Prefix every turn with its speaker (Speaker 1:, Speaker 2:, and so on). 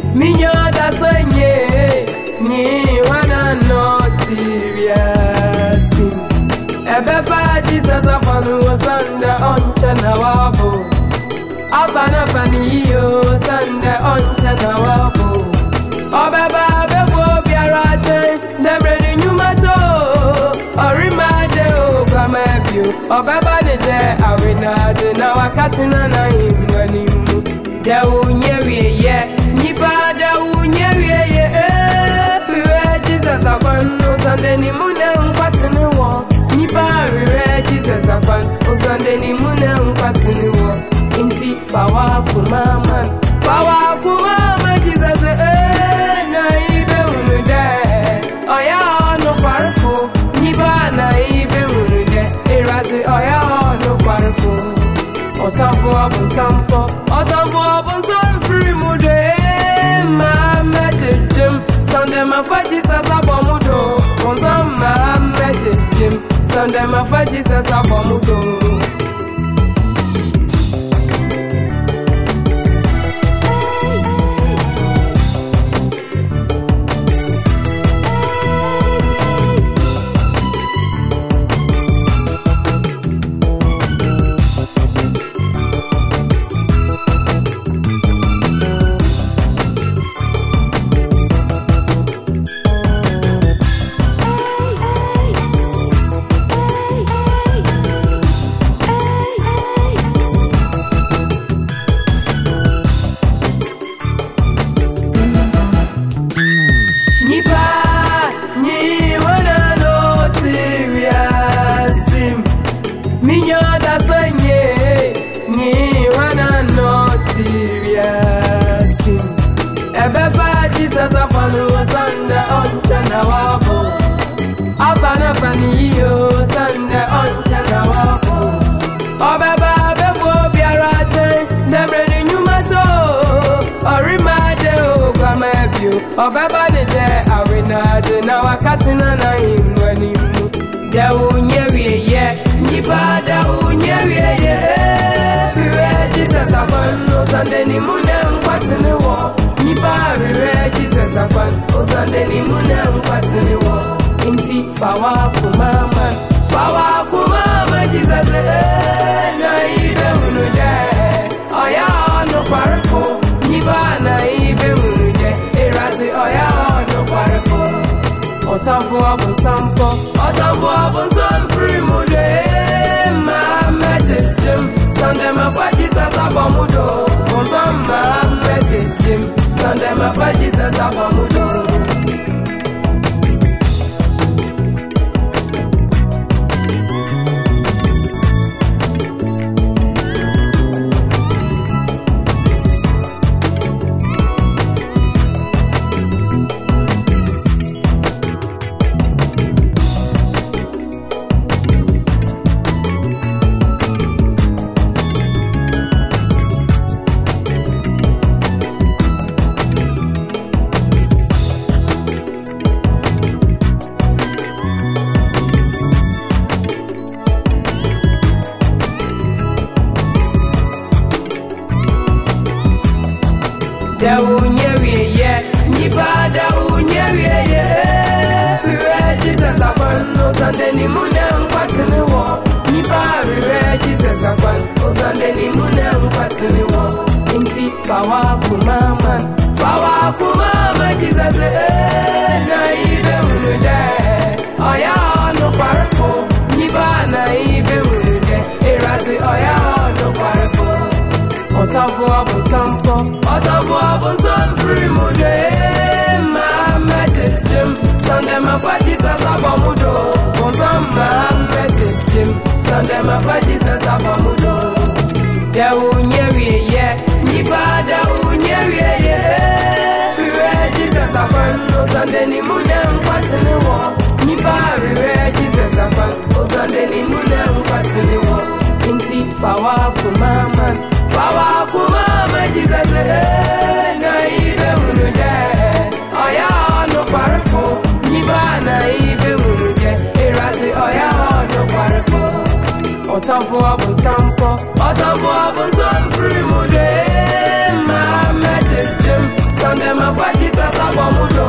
Speaker 1: Minyo da sonye ni wana no serious. Ebe fa Jesus afanu sanda oncha na wabo. Afana fani yo sanda oncha na wabo. Obeba bebo biarate nebre nyumato. Orimade o kwamebio. Obeba ne de awinade na wakatina na imwanimu. De unyewie ye nipa de unyewie ye Piwe Jesus akwan Osande ni mune nkwatini wo Nipa piwe Jesus akwan Osande ni mune nkwatini wo Inti fawa kumama Jesus na ibe unude Oya no kwarfo Nipa na ibe unude Irasi oya no kwarfo Otamfo abunsampo free mude ma mejim Sunday ma faji sasa bomudo Konzama mejim Sunday ma faji sasa bomudo Jesus afanu sanda oncha na wabo Afana fani yo sanda oncha na wabo Obeba bebo biarate nebre nyumato Orimade o kwamebio Obeba ne de awinade na wakatina na imwanimu De unyewie ye Nipa de unyewie ye Piwe Jesus afanu sanda ni mune nkwatini wo Nipa piwe Jesus afan Osande ni mune nkwatini wo Inti fawa kumama Jesus na ibe unude Oya no kwarfo Nipa na ibe unude Irasi oya no kwarfo Otamfo abunsampo free mude ma mejim Sunday ma fa Jesus abomudo Konzama mejim Sunday ma fa Jesus abomudo Da unyewie ye Nipa da unyewie ye Piwe Jesus afan Osande ni mune nkwatini wo Nipa piwe Jesus afan Osande ni mune nkwatini wo Inti fawa kumama Jesus na ibe unude Oya no kwarfo Nipa na ibe unude Irasi oya no kwarfo Otamfo abunsampo free mude ma mejim Sunday ma fa Jesus abomudo Konzama mejim Sunday ma fa Jesus abomudo De unyewie ye Nipa de unyewie ye Piwe Jesus afan Osande ni mune nkwatini wo Nipa piwe Jesus afan Osande ni mune nkwatini wo Inti fawa kumama Jesus na ibe unude Oya no kwarfo Nipa na ibe unude Irasi oya no kwarfo Otamfo abunsampo free mude ma mejim condemn a for Jesus abomudo